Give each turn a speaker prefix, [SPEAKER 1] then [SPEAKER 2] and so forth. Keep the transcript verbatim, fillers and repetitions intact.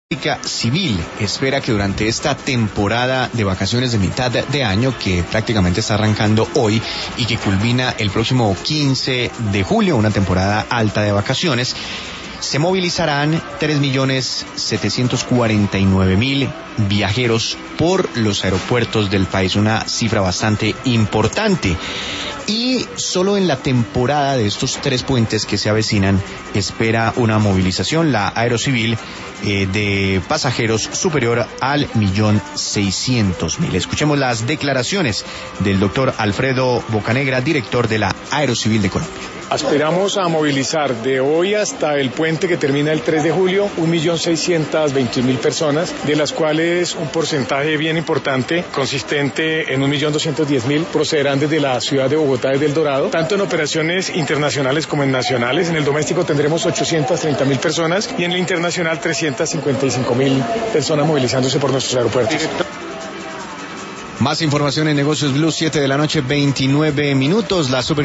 [SPEAKER 1] Civil espera que durante esta temporada de vacaciones de mitad de año, que prácticamente está arrancando hoy y que culmina el próximo quince de julio, una temporada alta de vacaciones, se movilizarán tres millones setecientos cuarenta y nueve mil viajeros por los aeropuertos del país, una cifra bastante importante. Y solo en la temporada de estos tres puentes que se avecinan espera una movilización, la Aerocivil, eh, de pasajeros superior al millón seiscientos mil. Escuchemos las declaraciones del doctor Alfredo Bocanegra, director de la Aerocivil de Colombia.
[SPEAKER 2] Aspiramos a movilizar de hoy hasta el puente que termina el tres de julio un millón seiscientos veintiún mil personas, de las cuales un porcentaje bien importante, consistente en un millón doscientos diez mil, procederán desde la ciudad de Bogotá, desde El Dorado, tanto en operaciones internacionales como en nacionales. En el doméstico tendremos ochocientas treinta mil personas y en el internacional trescientas cincuenta y cinco mil personas movilizándose por nuestros aeropuertos.
[SPEAKER 1] Más información en Negocios Blue, siete de la noche, veintinueve minutos. La super